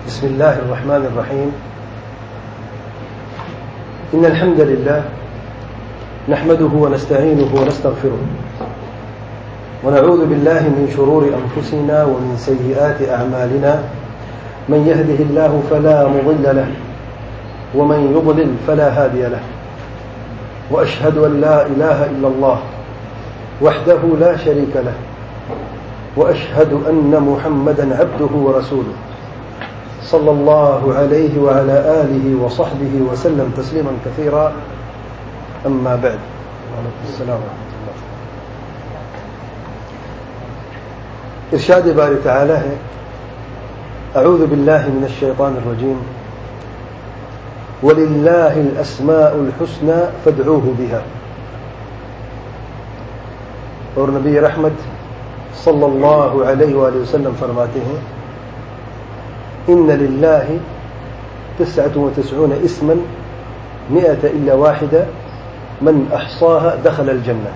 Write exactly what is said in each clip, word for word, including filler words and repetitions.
بسم الله الرحمن الرحيم. إن الحمد لله نحمده ونستعينه ونستغفره ونعوذ بالله من شرور أنفسنا ومن سيئات أعمالنا. من يهده الله فلا مضل له ومن يضلل فلا هادي له. وأشهد أن لا إله إلا الله وحده لا شريك له وأشهد أن محمدا عبده ورسوله صلى الله عليه وعلى آله وصحبه وسلم تسليما كثيرا. أما بعد. السلام ورحمة الله. ارشاد باری تعالی ہے اعوذ باللہ من الشیطان الرجیم وَلِلَّهِ الْأَسْمَاءُ الْحُسْنَى فَادْعُوهُ بِهَا. اور نبی رحمت صلی اللہ علیہ وآلہ وسلم فرماتے ہیں ان للہ تسعة وتسعون اسما مئة إلا واحدة من احصاها دخل الجنة.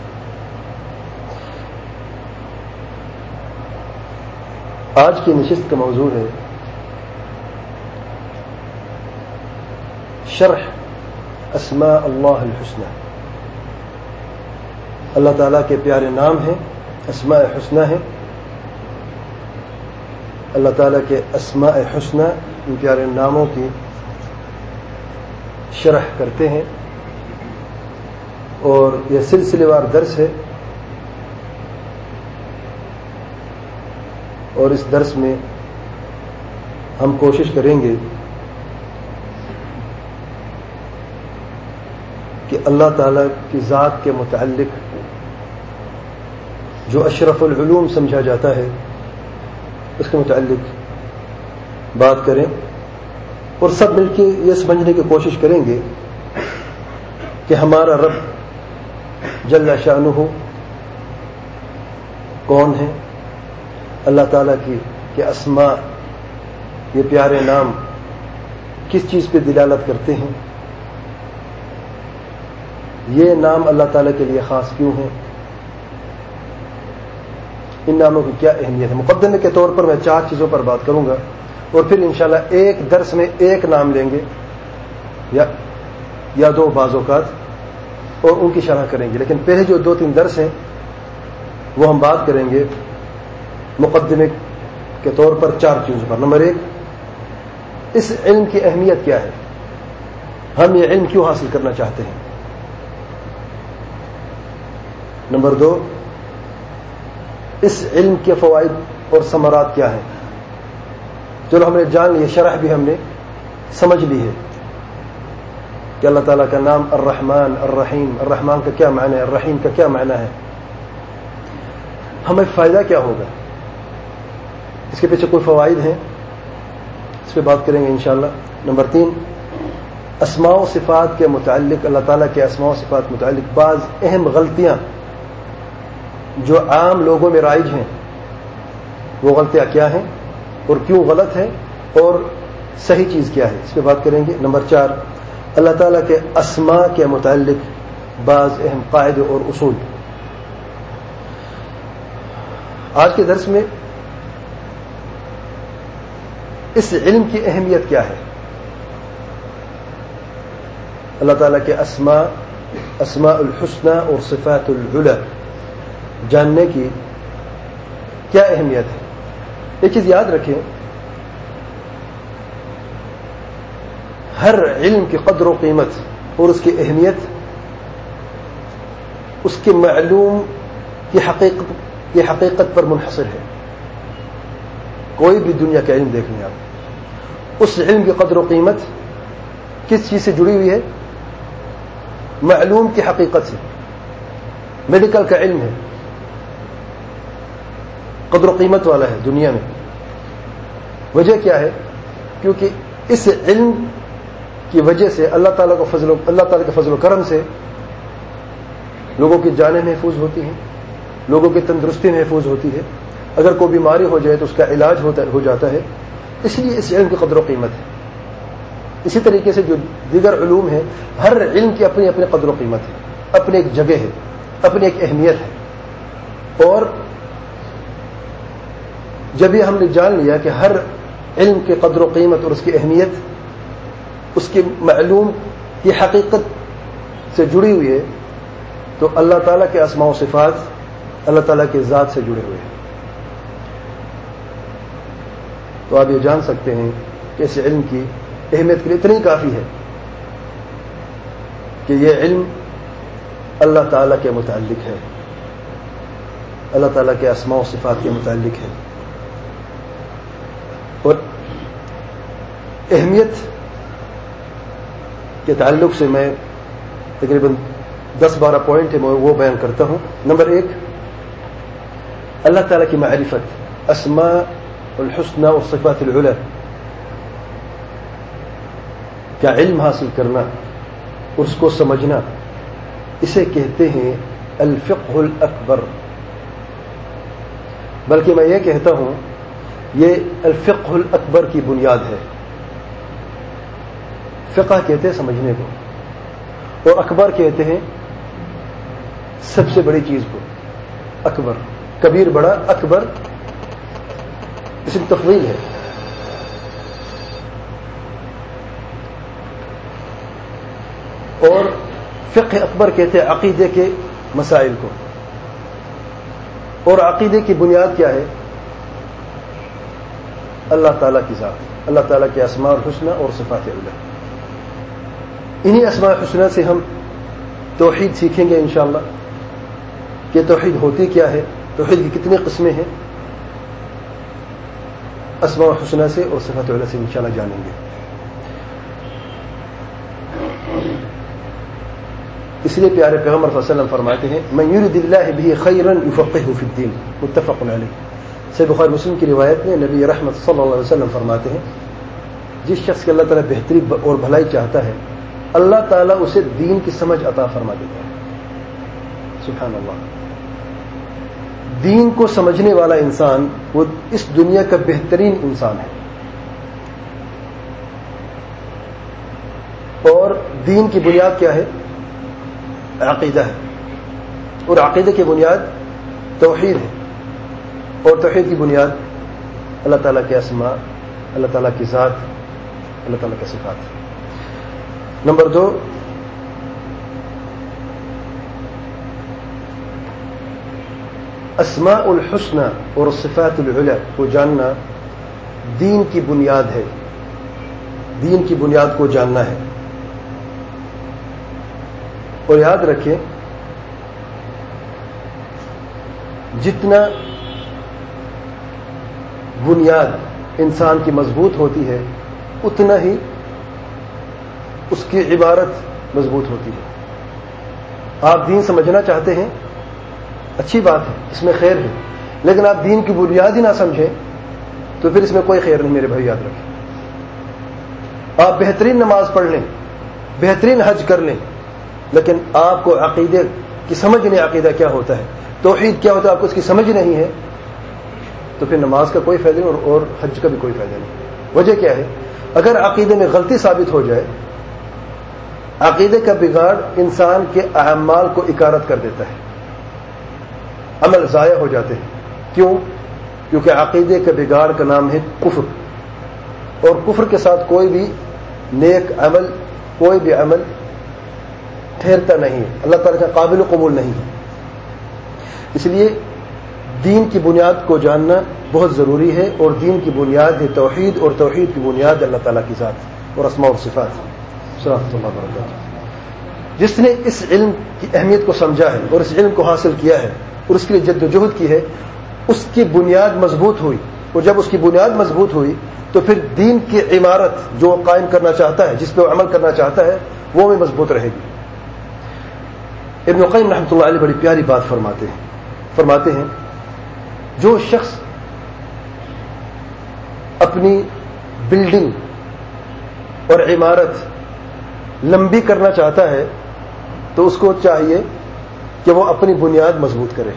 آج کی نشست کا موضوع ہے شرح اسماء اللہ الحسنى. اللہ تعالیٰ کے پیارے نام ہیں، اسماء حسنى ہیں. اللہ تعالیٰ کے اسماء حسنى ان پیارے ناموں کی شرح کرتے ہیں اور یہ سلسلے وار درس ہے. اور اس درس میں ہم کوشش کریں گے کہ اللہ تعالیٰ کی ذات کے متعلق جو اشرف العلوم سمجھا جاتا ہے اس کے متعلق بات کریں اور سب مل کے یہ سمجھنے کی کوشش کریں گے کہ ہمارا رب جل شانہ کون ہے. اللہ تعالیٰ کی کہ اسماء یہ پیارے نام کس چیز پہ دلالت کرتے ہیں، یہ نام اللہ تعالیٰ کے لیے خاص کیوں ہیں، ان ناموں کی کیا اہمیت ہے. مقدمے کے طور پر میں چار چیزوں پر بات کروں گا اور پھر انشاءاللہ ایک درس میں ایک نام لیں گے یا یا دو بعض اوقات اور ان کی شرح کریں گے. لیکن پہلے جو دو تین درس ہیں وہ ہم بات کریں گے مقدمے کے طور پر چار چیزوں پر. نمبر ایک، اس علم کی اہمیت کیا ہے، ہم یہ علم کیوں حاصل کرنا چاہتے ہیں. نمبر دو، اس علم کے فوائد اور ثمرات کیا ہیں. چلو ہم نے جان لی، شرح بھی ہم نے سمجھ لی ہے کہ اللہ تعالیٰ کا نام الرحمن الرحیم، الرحمن کا کیا معنی ہے، الرحیم کا کیا معنی ہے، ہمیں فائدہ کیا ہوگا، اس کے پیچھے کوئی فوائد ہیں، اس پہ بات کریں گے انشاءاللہ. نمبر تین، اسماء و صفات کے متعلق، اللہ تعالیٰ کے اسماء و صفات کے متعلق بعض اہم غلطیاں جو عام لوگوں میں رائج ہیں وہ غلطیاں کیا ہیں اور کیوں غلط ہیں اور صحیح چیز کیا ہے، اس پہ بات کریں گے. نمبر چار، اللہ تعالیٰ کے اسماء کے متعلق بعض اہم قاعدے اور اصول. آج کے درس میں اس علم کی اہمیت کیا ہے، اللہ تعالیٰ کے اسماء اسماء الحسنى اور صفات العلی جاننے کی کیا اہمیت ہے. ایک چیز یاد رکھیں، ہر علم کی قدر و قیمت اور اس کی اہمیت اس کے معلوم کی حقیقت کی حقیقت پر منحصر ہے. کوئی بھی دنیا کا علم دیکھ لیں آپ، اس علم کی قدر و قیمت کس چیز سے جڑی ہوئی ہے، معلوم کی حقیقت سے. میڈیکل کا علم ہے، قدر و قیمت والا ہے دنیا میں. وجہ کیا ہے؟ کیونکہ اس علم کی وجہ سے اللہ تعالیٰ کو فضل اللہ تعالیٰ کے فضل و کرم سے لوگوں کی جانیں محفوظ ہوتی ہیں، لوگوں کی تندرستی محفوظ ہوتی ہے. اگر کوئی بیماری ہو جائے تو اس کا علاج ہوتا ہو جاتا ہے. اس لیے اس علم کی قدر و قیمت ہے. اسی طریقے سے جو دیگر علوم ہیں، ہر علم کی اپنی اپنی قدر و قیمت ہے، اپنی ایک جگہ ہے، اپنی ایک اہمیت ہے. اور جب یہ ہم نے جان لیا کہ ہر علم کی قدر و قیمت اور اس کی اہمیت اس کی معلوم کی حقیقت سے جڑی ہوئی ہے تو اللہ تعالیٰ کے اسماء و صفات اللہ تعالیٰ کے ذات سے جڑے ہوئے ہیں. تو آپ یہ جان سکتے ہیں کہ اس علم کی اہمیت کے لیے اتنی کافی ہے کہ یہ علم اللہ تعالیٰ کے متعلق ہے، اللہ تعالیٰ کے اسماء و صفات کے متعلق ہے. اور اہمیت کے تعلق سے میں تقریباً دس بارہ پوائنٹ ہے میں وہ بیان کرتا ہوں. نمبر ایک، اللہ تعالیٰ کی معرفت، اسماء الحسنى اور صفات العلی کا علم حاصل کرنا اور اس کو سمجھنا، اسے کہتے ہیں الفقہ الاکبر. بلکہ میں یہ کہتا ہوں یہ الفقہ الاکبر کی بنیاد ہے. فقہ کہتے ہیں سمجھنے کو، اور اکبر کہتے ہیں سب سے بڑی چیز کو. اکبر، کبیر بڑا، اکبر اسم تفضیل ہے. اور فقہ اکبر کہتے ہیں عقیدے کے مسائل کو. اور عقیدے کی بنیاد کیا ہے؟ اللہ تعالیٰ کی ذات، اللہ تعالیٰ کے اسماء الحسنى اور صفات علی. انہی اسماء الحسنى سے ہم توحید سیکھیں گے انشاءاللہ کہ توحید ہوتی کیا ہے، توحید کی کتنی قسمیں ہیں، اسماء الحسنى سے اور صفات علی سے انشاءاللہ جانیں گے. اس لیے پیارے پیغمبر صلی اللہ علیہ وسلم فرماتے ہیں من یرد اللہ بہ خیرا یفقہہ فی الدین، متفق علیہ. صحیح بخاری مسلم کی روایت میں نبی رحمت صلی اللہ علیہ وسلم فرماتے ہیں جس شخص کے اللہ تعالیٰ بہتری اور بھلائی چاہتا ہے اللہ تعالیٰ اسے دین کی سمجھ عطا فرما دیتا ہے. سبحان اللہ. دین کو سمجھنے والا انسان وہ اس دنیا کا بہترین انسان ہے. اور دین کی بنیاد کیا ہے؟ عقیدہ ہے. اور عقیدے کی بنیاد توحید ہے. اور توحید کی بنیاد اللہ تعالیٰ کے اسماء، اللہ تعالیٰ کی ذات، اللہ تعالیٰ کے صفات. نمبر دو، اسماء الحسنى اور صفات العلی کو جاننا دین کی بنیاد ہے. دین کی بنیاد کو جاننا ہے. اور یاد رکھیں جتنا بنیاد انسان کی مضبوط ہوتی ہے اتنا ہی اس کی عبارت مضبوط ہوتی ہے. آپ دین سمجھنا چاہتے ہیں، اچھی بات ہے، اس میں خیر ہے، لیکن آپ دین کی بنیاد ہی نہ سمجھیں تو پھر اس میں کوئی خیر نہیں. میرے بھائی یاد رکھیں، آپ بہترین نماز پڑھ لیں، بہترین حج کر لیں، لیکن آپ کو عقیدے کی سمجھ نہیں، عقیدہ کیا ہوتا ہے، توحید کیا ہوتا ہے، آپ کو اس کی سمجھ نہیں ہے تو پھر نماز کا کوئی فائدہ نہیں اور حج کا بھی کوئی فائدہ نہیں. وجہ کیا ہے؟ اگر عقیدے میں غلطی ثابت ہو جائے، عقیدے کا بگاڑ انسان کے اعمال کو اکارت کر دیتا ہے، عمل ضائع ہو جاتے ہیں. کیوں؟ کیونکہ عقیدے کا بگاڑ کا نام ہے کفر. اور کفر کے ساتھ کوئی بھی نیک عمل، کوئی بھی عمل ٹھہرتا نہیں ہے، اللہ تعالیٰ کا قابل قبول نہیں ہے. اس لیے دین کی بنیاد کو جاننا بہت ضروری ہے. اور دین کی بنیاد ہے توحید، اور توحید کی بنیاد اللہ تعالیٰ کی ذات اور اسماء اور صفات. صلی اللہ علیہ وسلم. جس نے اس علم کی اہمیت کو سمجھا ہے اور اس علم کو حاصل کیا ہے اور اس کے لیے جد و جہد کی ہے، اس کی بنیاد مضبوط ہوئی. اور جب اس کی بنیاد مضبوط ہوئی تو پھر دین کی عمارت جو قائم کرنا چاہتا ہے، جس پہ وہ عمل کرنا چاہتا ہے، وہ بھی مضبوط رہے گی. ابن القیم رحمۃ اللہ علیہ بڑی پیاری بات فرماتے ہیں فرماتے ہیں جو شخص اپنی بلڈنگ اور عمارت لمبی کرنا چاہتا ہے تو اس کو چاہیے کہ وہ اپنی بنیاد مضبوط کرے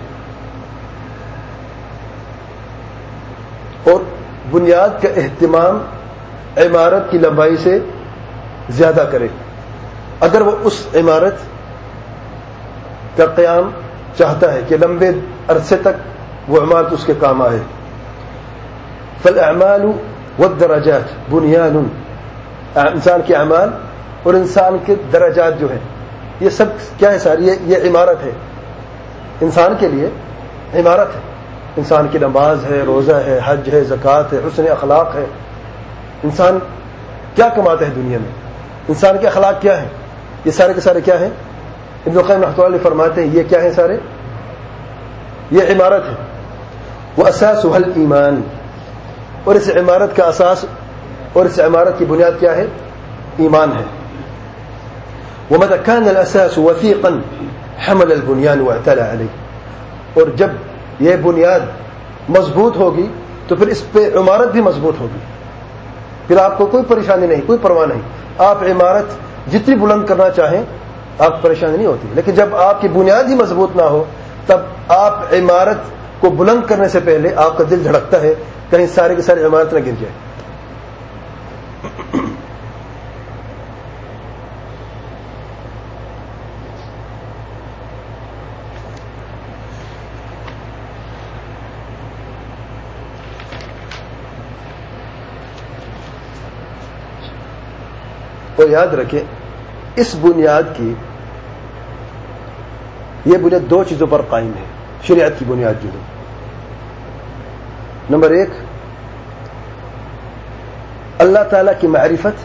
اور بنیاد کا اہتمام عمارت کی لمبائی سے زیادہ کرے. اگر وہ اس عمارت کا قیام چاہتا ہے کہ لمبے عرصے تک وہ عمارت اس کے کام آئے. فالاعمال والدرجات بنیان، انسان کے اعمال اور انسان کے درجات جو ہیں یہ سب کیا ہے ساری؟ یہ عمارت ہے انسان کے لیے، عمارت ہے. انسان کی نماز ہے، روزہ ہے، حج ہے، زکوٰۃ ہے، حسن اخلاق ہے. انسان کیا کماتا ہے دنیا میں، انسان کے اخلاق کیا ہیں، یہ سارے کے سارے کیا ہیں؟ ابن القیم رحمۃ اللہ علیہ فرماتے ہیں یہ کیا ہے سارے؟ یہ عمارت ہے. واساسها الایمان، اور اس عمارت کا اساس اور اس عمارت کی بنیاد کیا ہے؟ ایمان ہے. ومتى كان الاساس وثيقا حمل البنيان واعتلى عليه، اور جب یہ بنیاد مضبوط ہوگی تو پھر اس پہ عمارت بھی مضبوط ہوگی، پھر آپ کو کوئی پریشانی نہیں، کوئی پرواہ نہیں. آپ عمارت جتنی بلند کرنا چاہیں آپ پریشانی نہیں ہوتی، لیکن جب آپ کی بنیاد ہی مضبوط نہ ہو تب آپ عمارت کو بلند کرنے سے پہلے آپ کا دل دھڑکتا ہے کہیں سارے کے سارے عمارت نہ گر جائے. اور یاد رکھیں اس بنیاد کی، یہ بنیاد دو چیزوں پر قائم ہے، شریعت کی بنیاد جو ہے. نمبر ایک اللہ تعالیٰ کی معرفت،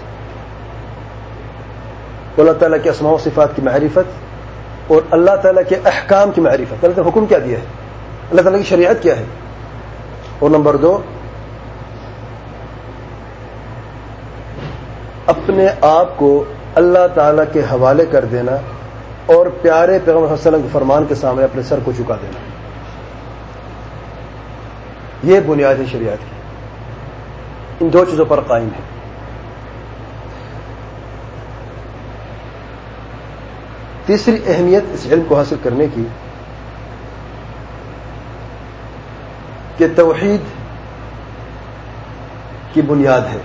اللہ تعالیٰ کے اسماء و صفات کی معرفت اور اللہ تعالیٰ کے احکام کی معرفت. اللہ تعالیٰ نے حکم کیا دیا ہے، اللہ تعالیٰ کی شریعت کیا ہے. اور نمبر دو اپنے آپ کو اللہ تعالیٰ کے حوالے کر دینا اور پیارے پیغمبر صلی اللہ علیہ وسلم کے فرمان کے سامنے اپنے سر کو جھکا دینا. یہ بنیاد ہے شریعت کی، ان دو چیزوں پر قائم ہے. تیسری اہمیت اس علم کو حاصل کرنے کی کہ توحید کی بنیاد ہے.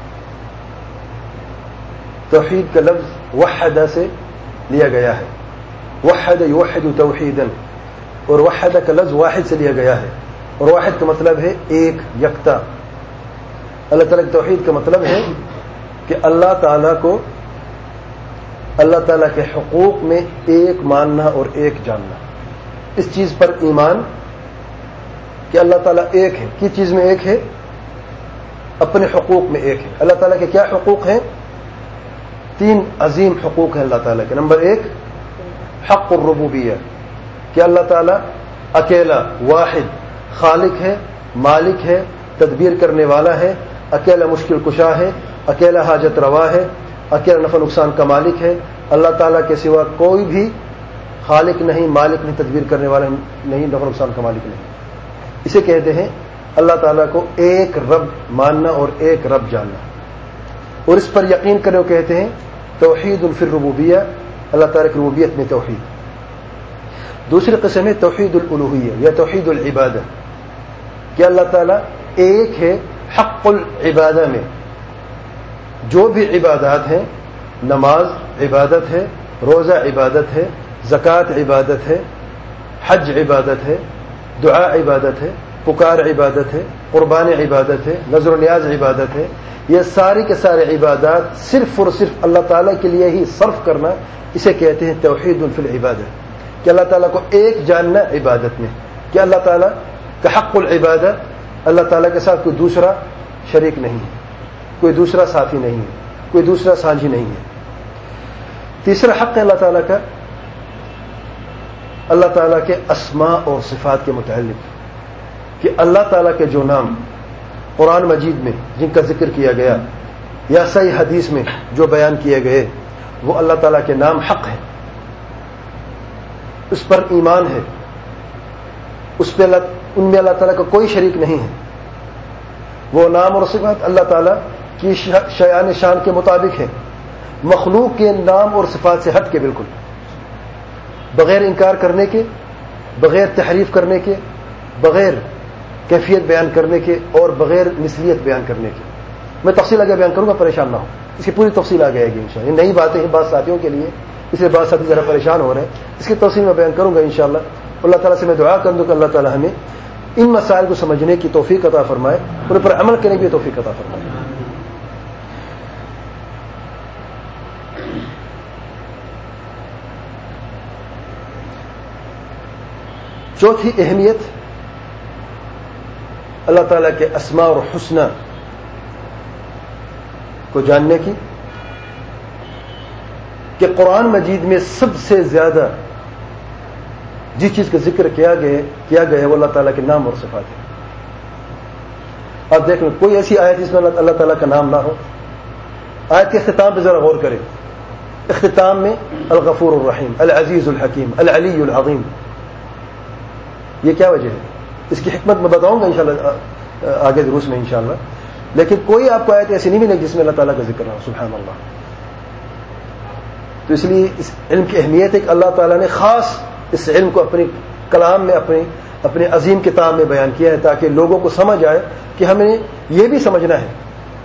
توحید کا لفظ وحدہ سے لیا گیا ہے، وحد یوحد توحیدا، اور وحدہ کا لفظ واحد سے لیا گیا ہے، اور واحد کا مطلب ہے ایک، یکتا. اللہ تعالیٰ کی توحید کا مطلب ہے کہ اللہ تعالیٰ کو اللہ تعالیٰ کے حقوق میں ایک ماننا اور ایک جاننا. اس چیز پر ایمان کہ اللہ تعالیٰ ایک ہے، کس چیز میں ایک ہے؟ اپنے حقوق میں ایک ہے. اللہ تعالیٰ کے کیا حقوق ہیں؟ تین عظیم حقوق ہیں اللہ تعالیٰ کے. نمبر ایک حق الربوبیہ، کہ اللہ تعالیٰ اکیلا واحد خالق ہے، مالک ہے، تدبیر کرنے والا ہے، اکیلا مشکل کشا ہے، اکیلا حاجت روا ہے، اکیلا نفع نقصان کا مالک ہے. اللہ تعالیٰ کے سوا کوئی بھی خالق نہیں، مالک نہیں، تدبیر کرنے والا نہیں، نفع نقصان کا مالک نہیں. اسے کہتے ہیں اللہ تعالیٰ کو ایک رب ماننا اور ایک رب جاننا، اور اس پر یقین کرنے کو کہتے ہیں توحید فی الربوبیہ، اللہ تعالیٰ کی ربوبیت میں توحید. دوسری قسم ہے توحید الالوہیہ یا توحید العبادہ، کہ اللہ تعالیٰ ایک ہے حق العبادہ میں. جو بھی عبادات ہیں، نماز عبادت ہے، روزہ عبادت ہے، زکوٰۃ عبادت ہے، حج عبادت ہے، دعا عبادت ہے، پکار عبادت ہے، قربان عبادت ہے، نذر و نیاز عبادت ہے. یہ ساری کے سارے عبادات صرف اور صرف اللہ تعالیٰ کے لیے ہی صرف کرنا، اسے کہتے ہیں توحید فی العبادہ، کہ اللہ تعالیٰ کو ایک جاننا عبادت میں، کہ اللہ تعالیٰ کا حق العبادہ، اللہ تعالیٰ کے ساتھ کوئی دوسرا شریک نہیں ہے، کوئی دوسرا ساتھی نہیں ہے، کوئی دوسرا سانجھی نہیں ہے. تیسرا حق ہے اللہ تعالیٰ کا، اللہ تعالیٰ کے اسماء اور صفات کے متعلق، کہ اللہ تعالیٰ کے جو نام قرآن مجید میں جن کا ذکر کیا گیا یا صحیح حدیث میں جو بیان کیے گئے وہ اللہ تعالیٰ کے نام حق ہیں، اس پر ایمان ہے، اس پہ اللہ ان میں اللہ تعالیٰ کا کوئی شریک نہیں ہے. وہ نام اور صفات اللہ تعالیٰ کی شیان شان کے مطابق ہیں، مخلوق کے نام اور صفات سے ہٹ کے، بالکل بغیر انکار کرنے کے، بغیر تحریف کرنے کے، بغیر کیفیت بیان کرنے کے اور بغیر مثلیت بیان کرنے کے. میں تفصیل آگے بیان کروں گا، پریشان نہ ہو، اس کی پوری تفصیل آ جائے گی انشاءاللہ. یہ نئی باتیں ہیں بعض ساتھیوں کے لیے، اس لیے بعض ساتھی ذرا پریشان ہو رہے ہیں. اس کی تفصیل میں بیان کروں گا انشاءاللہ. اللہ تعالیٰ سے میں دعا کر دوں کہ اللہ تعالیٰ ہمیں ان مسائل کو سمجھنے کی توفیق عطا فرمائے، ان پر عمل کرنے کی توفیق عطا فرمائے۔ چوتھی اہمیت اللہ تعالیٰ کے اسماء اور حسنى کو جاننے کی کہ قرآن مجید میں سب سے زیادہ جس چیز کا ذکر کیا گیا کیا گیا ہے وہ اللہ تعالیٰ کے نام اور صفات ہے۔ آپ دیکھ لیں کوئی ایسی آیت جس میں اللہ تعالیٰ کا نام نہ ہو۔ آیت کے اختتام پہ ذرا غور کریں، اختتام میں الغفور الرحیم، العزیز الحکیم، العلی العظیم، یہ کیا وجہ ہے؟ اس کی حکمت میں بتاؤں گا انشاءاللہ آگے دروس میں انشاءاللہ، لیکن کوئی آپ کو آیت ایسی نہیں ملے جس میں اللہ تعالیٰ کا ذکر نہ ہو، سبحان اللہ۔ تو اس لیے اس علم کی اہمیت ہے کہ اللہ تعالیٰ نے خاص اس علم کو اپنی کلام میں اپنی اپنے عظیم کتاب میں بیان کیا ہے تاکہ لوگوں کو سمجھ آئے کہ ہمیں یہ بھی سمجھنا ہے۔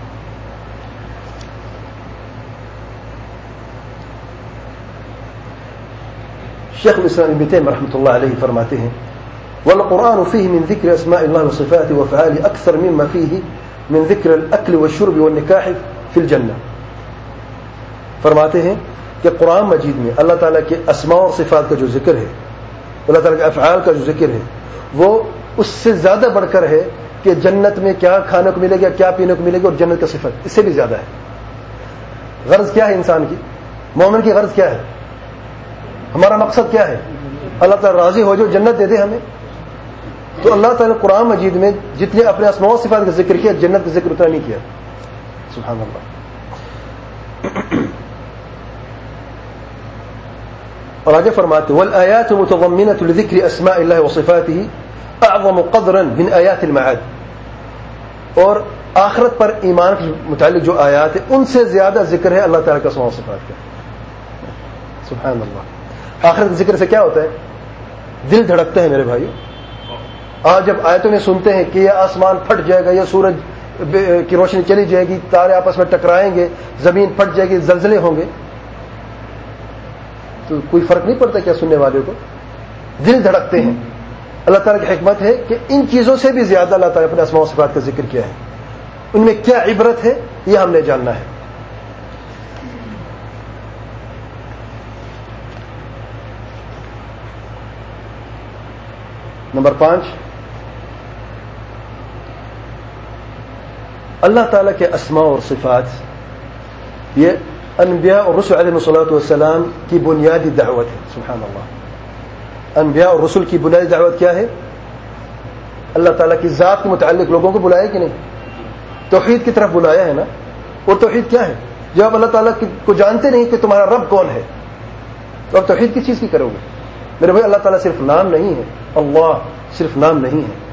شیخ الاسلام ابن تیمیہ رحمۃ اللہ علیہ فرماتے ہیں والقرآن فيه من ذكر أسماء الله وصفاته وأفعاله أكثر مما فيه من ذكر الأكل والشرب والنكاح في الجنة۔ فرماتے ہیں کہ قرآن مجید میں اللہ تعالیٰ کے اسماء اور صفات کا جو ذکر ہے، اللہ تعالیٰ کے افعال کا جو ذکر ہے، وہ اس سے زیادہ بڑھ کر ہے کہ جنت میں کیا کھانے کو ملے گا، کیا پینے کو ملے گا، اور جنت کا صفت اس سے بھی زیادہ ہے۔ غرض کیا ہے انسان کی، مومن کی غرض کیا ہے، ہمارا مقصد کیا ہے؟ اللہ تعالیٰ راضی ہو جو جنت دے دے ہمیں۔ تو اللہ تعالیٰ نے قرآن مجید میں جتنے اپنے اسماء و صفات کا ذکر کیا، جنت کا ذکر اتنا نہیں کیا، سبحان اللہ۔ اور آگے فرماتے والآیات متضمنة لذکر اسماء اللہ وصفاته اعظم قدرا من آیات المعاد، اور آخرت پر ایمان کے متعلق جو آیات ہیں ان سے زیادہ ذکر ہے اللہ تعالیٰ کا اسماء و صفات کا، سبحان اللہ۔ آخرت کے ذکر سے کیا ہوتا ہے؟ دل دھڑکتا ہے میرے بھائی۔ آج جب آیتوں میں سنتے ہیں کہ یہ آسمان پھٹ جائے گا، یہ سورج کی روشنی چلی جائے گی، تارے آپس میں ٹکرائیں گے، زمین پھٹ جائے گی، زلزلے ہوں گے، تو کوئی فرق نہیں پڑتا کیا سننے والے کو؟ دل دھڑکتے ہیں۔ اللہ تعالیٰ کی حکمت ہے کہ ان چیزوں سے بھی زیادہ اللہ تعالیٰ اپنے اسماء و صفات کا ذکر کیا ہے، ان میں کیا عبرت ہے یہ ہم نے جاننا ہے۔ نمبر پانچ، اللہ تعالیٰ کے اسماء اور صفات یہ انبیاء اور رسل علیہ الصلوۃ والسلام کی بنیادی دعوت ہے، سبحان اللہ۔ انبیاء اور رسل کی بنیادی دعوت کیا ہے؟ اللہ تعالیٰ کی ذات کے متعلق لوگوں کو بلایا کہ نہیں؟ توحید کی طرف بلایا ہے نا۔ اور توحید کیا ہے؟ جب آپ اللہ تعالیٰ کو جانتے نہیں کہ تمہارا رب کون ہے تو آپ توحید کس چیز کی کرو گے؟ میرے بھائی اللہ تعالیٰ صرف نام نہیں ہے، اللہ صرف نام نہیں ہے،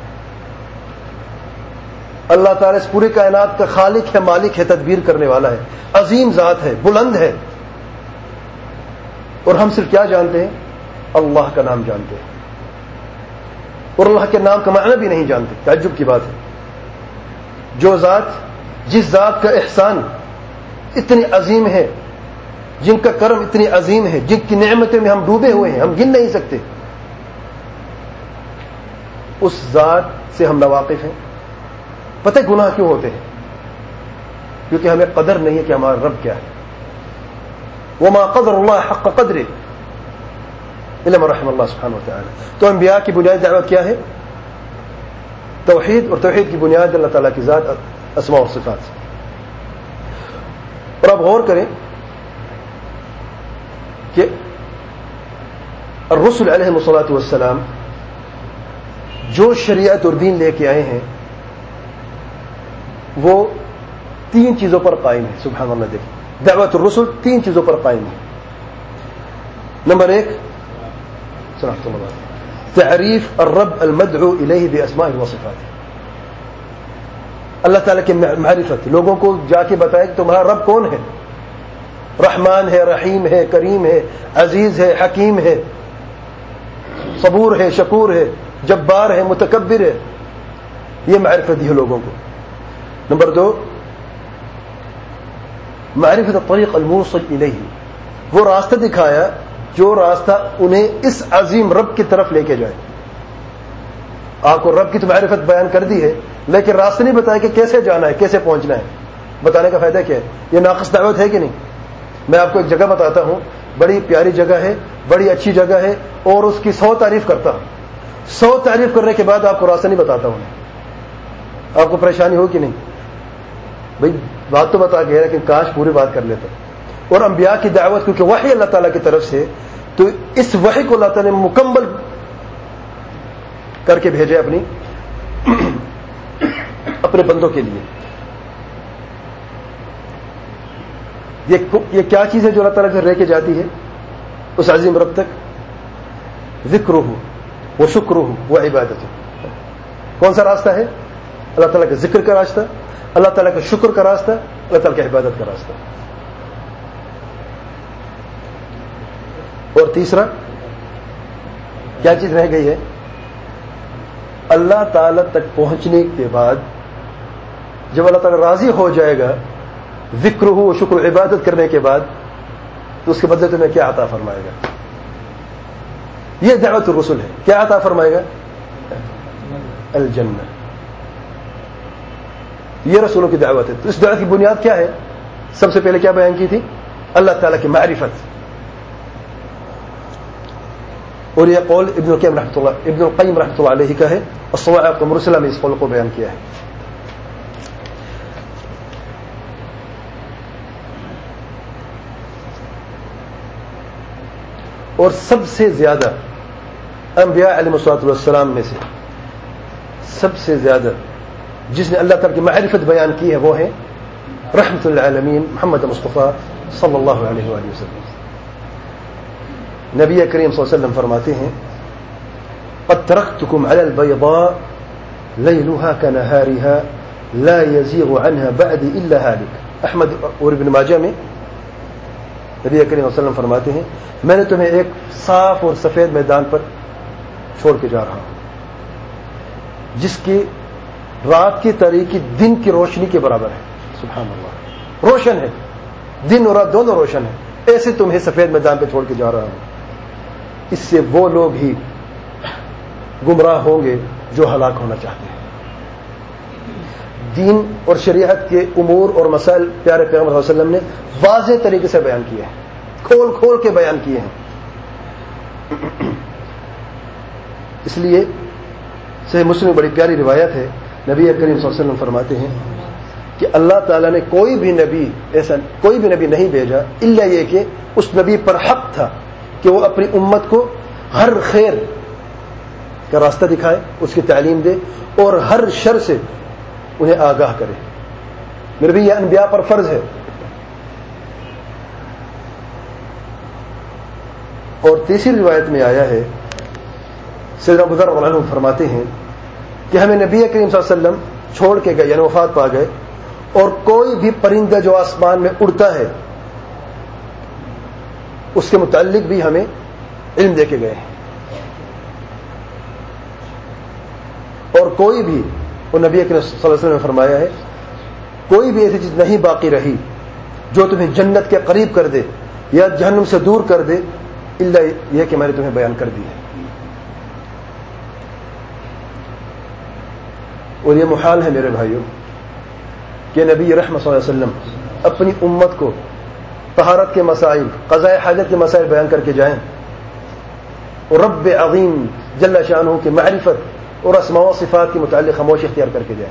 اللہ تعالیٰ اس پوری کائنات کا خالق ہے، مالک ہے، تدبیر کرنے والا ہے، عظیم ذات ہے، بلند ہے، اور ہم صرف کیا جانتے ہیں؟ اللہ کا نام جانتے ہیں، اور اللہ کے نام کا معنی بھی نہیں جانتے۔ تعجب کی بات ہے، جو ذات جس ذات کا احسان اتنی عظیم ہے، جن کا کرم اتنی عظیم ہے، جن کی نعمتوں میں ہم ڈوبے ہوئے ہیں، ہم گن نہیں سکتے، اس ذات سے ہم ناواقف ہیں۔ پتہ گناہ کیوں ہوتے ہیں؟ کیونکہ ہمیں قدر نہیں ہے کہ ہمارا رب کیا ہے۔ وما قدر اللہ حق قدرہ الا من رحم اللہ سبحانہ وتعالی۔ تو انبیاء کی بنیادی دعوت کیا ہے؟ توحید، اور توحید کی بنیاد اللہ تعالیٰ کی ذات، اسماء اور صفات سے۔ اور آپ غور کریں کہ الرسل علیہ الصلوۃ والسلام جو شریعت اور دین لے کے آئے ہیں وہ تین چیزوں پر قائم ہے، سبحان اللہ۔ دیکھیں دعوت الرسل تین چیزوں پر قائم ہے۔ نمبر ایک، تعریف الرب المدعو الیہ باسماء وصفات، اللہ تعالیٰ کی معرفت، لوگوں کو جا کے بتائے کہ تمہارا رب کون ہے، رحمان ہے، رحیم ہے، کریم ہے، عزیز ہے، حکیم ہے، صبور ہے، شکور ہے، جبار ہے، متکبر ہے، یہ معرفت دی ہے لوگوں کو۔ نمبر دو، معرفت الطریق الموصل الیہ، وہ راستہ دکھایا جو راستہ انہیں اس عظیم رب کی طرف لے کے جائے۔ آپ کو رب کی تو معرفت بیان کر دی ہے، لیکن راستہ نہیں بتایا کہ کیسے جانا ہے، کیسے پہنچنا ہے. بتانے کا فائدہ کیا ہے؟ یہ ناقص دعوت ہے کہ نہیں؟ میں آپ کو ایک جگہ بتاتا ہوں، بڑی پیاری جگہ ہے، بڑی اچھی جگہ ہے، اور اس کی سو تعریف کرتا ہوں. سو تعریف کرنے کے بعد آپ کو راستہ نہیں بتاتا ہوں. آپ کو پریشانی ہو کہ نہیں؟ بھائی بات تو بتا گیا، لیکن کاش پوری بات کر لیتا. اور انبیاء کی دعوت کیونکہ وحی اللہ تعالیٰ کی طرف سے، تو اس وحی کو اللہ تعالیٰ نے مکمل کر کے بھیجے اپنی اپنے بندوں کے لیے. یہ کیا چیز ہے جو اللہ تعالیٰ سے رہ کے جاتی ہے اس عظیم رب تک؟ ذکر ہو، وہ شکر ہو، وہ عبادت ہو. کون سا راستہ ہے؟ اللہ تعالیٰ کے ذکر کا راستہ، اللہ تعالیٰ کے شکر کا راستہ، اللہ تعالیٰ کی عبادت کا راستہ. اور تیسرا کیا چیز رہ گئی ہے؟ اللہ تعالیٰ تک پہنچنے کے بعد جب اللہ تعالیٰ راضی ہو جائے گا ذکر ہو شکر عبادت کرنے کے بعد، تو اس کے بدلے تمہیں کیا عطا فرمائے گا؟ یہ دعوت الرسل ہے. کیا عطا فرمائے گا؟ الجنہ. یہ رسولوں کی دعوت ہے. تو اس دعوت کی بنیاد کیا ہے؟ سب سے پہلے کیا بیان کی تھی؟ اللہ تعالیٰ کی معرفت. اور یہ قول ابن القیم رحمۃ اللہ ابن القیم رحمۃ اللہ علیہ کا ہے. الصواعق المرسلہ میں اس قول کو بیان کیا ہے. اور سب سے زیادہ انبیاء علیہ الصلوۃ والسلام میں سے سب سے زیادہ جس نے اللہ تعالیٰ کی معرفت بیان کی ہے وہ ہے رحمت للعالمین محمد مصطفیٰ صلی اللہ علیہ وآلہ وسلم. نبی کریم صلی اللہ علیہ وسلم فرماتے ہیں قد ترکتکم علی البیضاء لیلها کنہارها لا یزیغ عنها بعد الا ہالک. احمد اور ابن ماجہ میں نبی کریم صلی اللہ علیہ وسلم فرماتے ہیں میں نے تمہیں ایک صاف اور سفید میدان پر چھوڑ کے جا رہا ہوں جس کی رات کی تاریکی دن کی روشنی کے برابر ہے. سبحان اللہ، روشن ہے، دن اور رات دونوں روشن ہے. ایسے تمہیں سفید میدان پہ چھوڑ کے جا رہا ہوں. اس سے وہ لوگ ہی گمراہ ہوں گے جو ہلاک ہونا چاہتے ہیں. دین اور شریعت کے امور اور مسائل پیارے پیغمبر صلی اللہ علیہ وسلم نے واضح طریقے سے بیان کیے ہیں، کھول کھول کے بیان کیے ہیں. اس لیے صحیح مسلم بڑی پیاری روایت ہے، نبی کریم صلی اللہ علیہ وسلم فرماتے ہیں کہ اللہ تعالیٰ نے کوئی بھی نبی ایسا کوئی بھی نبی نہیں بھیجا الا یہ کہ اس نبی پر حق تھا کہ وہ اپنی امت کو ہر خیر کا راستہ دکھائے، اس کی تعلیم دے، اور ہر شر سے انہیں آگاہ کرے. میرے بھی یہ انبیاء پر فرض ہے. اور تیسری روایت میں آیا ہے سیدنا ابو ذر رضی اللہ عنہ فرماتے ہیں کہ ہمیں نبی کریم صلی اللہ علیہ وسلم چھوڑ کے گئے، یعنی وفات پا گئے، اور کوئی بھی پرندہ جو آسمان میں اڑتا ہے اس کے متعلق بھی ہمیں علم دے کے گئے ہیں. اور کوئی بھی، وہ نبی کریم صلی اللہ علیہ وسلم نے فرمایا ہے کوئی بھی ایسی چیز نہیں باقی رہی جو تمہیں جنت کے قریب کر دے یا جہنم سے دور کر دے الا یہ کہ میں نے تمہیں بیان کر دی ہے. اور یہ محال ہے میرے بھائیوں کہ نبی رحمت صلی اللہ علیہ وسلم اپنی امت کو طہارت کے مسائل، قضاء حاجت کے مسائل بیان کر کے جائیں اور رب عظیم جل شانہ کی معرفت اور اسماء و صفات کے متعلق خاموش اختیار کر کے جائیں.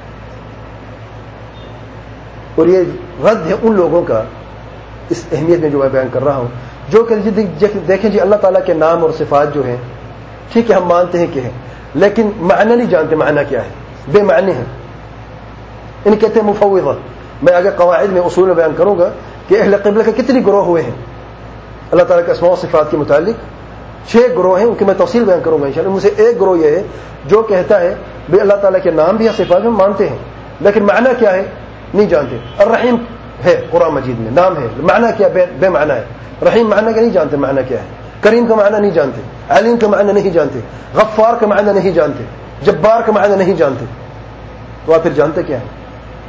اور یہ رد ہے ان لوگوں کا اس اہمیت میں جو میں بیان کر رہا ہوں جو کہ دیکھیں جی اللہ تعالیٰ کے نام اور صفات جو ہیں ٹھیک ہے ہم مانتے ہیں کہ ہیں، لیکن معنی نہیں جانتے معنی کیا ہے، بے معنی ہیں. ان کہتے ہیں مفوضہ. میں آگے قواعد میں اصول میں بیان کروں گا کہ اہل قبلہ کے کتنی گروہ ہوئے ہیں اللہ تعالیٰ کے اسماء و صفات کے متعلق. چھ گروہ ہیں، ان کی میں تفصیل بیان کروں گا انشاءاللہ. ان میں سے ایک گروہ یہ ہے جو کہتا ہے بھئی اللہ تعالیٰ کے نام بھی یا صفات میں مانتے ہیں لیکن معنی کیا ہے نہیں جانتے. الرحیم ہے قرآن مجید میں نام ہے، معنی کیا بے, بے معنی ہے. رحیم معنی کا نہیں جانتے معنی کیا ہے، کریم کا معنی نہیں جانتے، علیم کا معنی نہیں جانتے، غفار کا معنی نہیں جانتے، جبار کا معنی نہیں جانتے. تو آپ پھر جانتے کیا ہے؟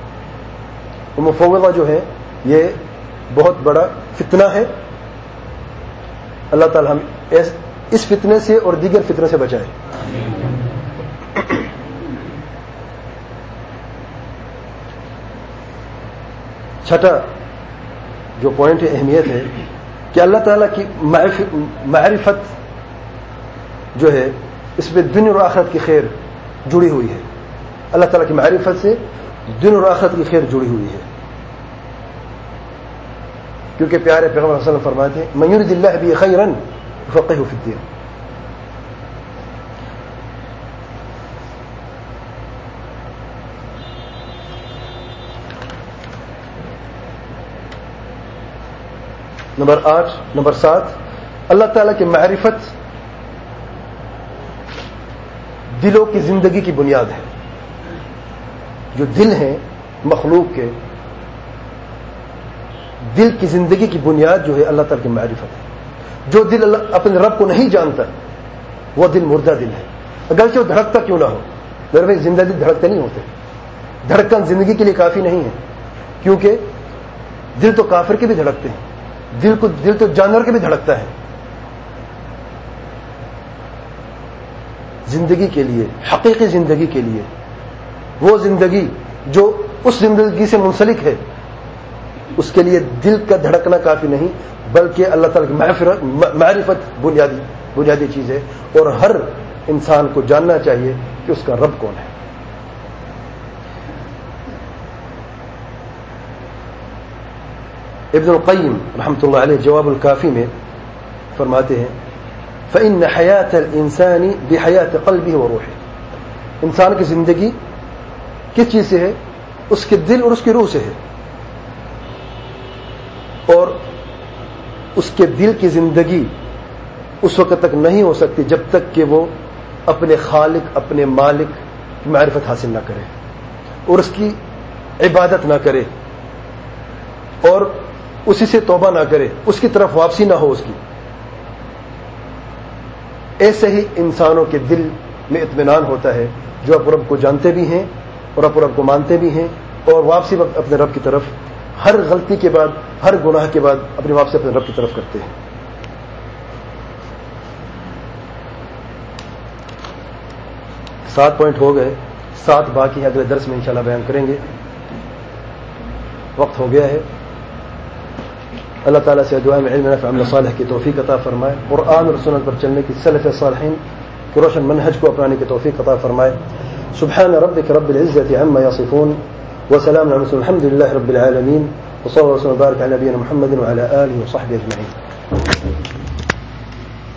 مفوضہ جو ہے یہ بہت بڑا فتنہ ہے. اللہ تعالی ہم اس فتنے سے اور دیگر فتنے سے بچائے. چھٹا جو پوائنٹ ہے اہمیت ہے کہ اللہ تعالیٰ کی معرفت جو ہے اس میں دنیا اور آخرت کی خیر جڑی ہوئی ہے. اللہ تعالیٰ کی معرفت سے دنیا اور آخرت کی خیر جڑی ہوئی ہے, کیونکہ پیارے پیغمبر صلی اللہ علیہ وسلم فرماتے ہیں من یرد اللہ بہ خیرا یفقہہ فی الدین. نمبر آٹھ نمبر سات, اللہ تعالیٰ کی معرفت دلوں کی زندگی کی بنیاد ہے. جو دل ہیں مخلوق کے, دل کی زندگی کی بنیاد جو ہے اللہ تعالیٰ کی معرفت ہے. جو دل اللہ اپنے رب کو نہیں جانتا وہ دل مردہ دل ہے, اگرچہ وہ دھڑکتا کیوں نہ ہو. میرے بھائی زندہ دل دھڑکتے نہیں ہوتے, دھڑکن زندگی کے لیے کافی نہیں ہے, کیونکہ دل تو کافر کے بھی دھڑکتے ہیں, دل کو دل تو جانور کے بھی دھڑکتا ہے. زندگی کے لیے, حقیقی زندگی کے لیے, وہ زندگی جو اس زندگی سے منسلک ہے, اس کے لیے دل کا دھڑکنا کافی نہیں, بلکہ اللہ تعالیٰ کی معرفت بنیادی بنیادی چیز ہے. اور ہر انسان کو جاننا چاہیے کہ اس کا رب کون ہے. ابن القیم رحمۃ اللہ علیہ جواب الکافی میں فرماتے ہیں فإن حیات الانسان بحیات قلبہ وروحہ. انسان کی زندگی کس چیز سے ہے؟ اس کے دل اور اس کی روح سے ہے. اور اس کے دل کی زندگی اس وقت تک نہیں ہو سکتی جب تک کہ وہ اپنے خالق اپنے مالک کی معرفت حاصل نہ کرے اور اس کی عبادت نہ کرے اور اسی سے توبہ نہ کرے, اس کی طرف واپسی نہ ہو اس کی. ایسے ہی انسانوں کے دل میں اطمینان ہوتا ہے جو اپنے رب کو جانتے بھی ہیں اور اپنے رب کو مانتے بھی ہیں, اور واپسی اپنے رب کی طرف ہر غلطی کے بعد, ہر گناہ کے بعد اپنی واپسی اپنے رب کی طرف کرتے ہیں. سات پوائنٹ ہو گئے, سات باقی اگلے درس میں انشاءاللہ بیان کریں گے. وقت ہو گیا ہے. اللہ تعالیٰ سے دعا میں علم نافع عمل صالح کی توفیق عطا فرمائے, قرآن اور سنت پر چلنے کی سلف صالحین کے روشن منہج کو اپنانے کی توفیق عطا فرمائے. سبحان ربک رب العزة عما يصفون وسلام على المرسلين الحمد لله رب العالمين وصلى الله وسلم وبارك على نبينا محمد وعلى آله وصحبه أجمعين.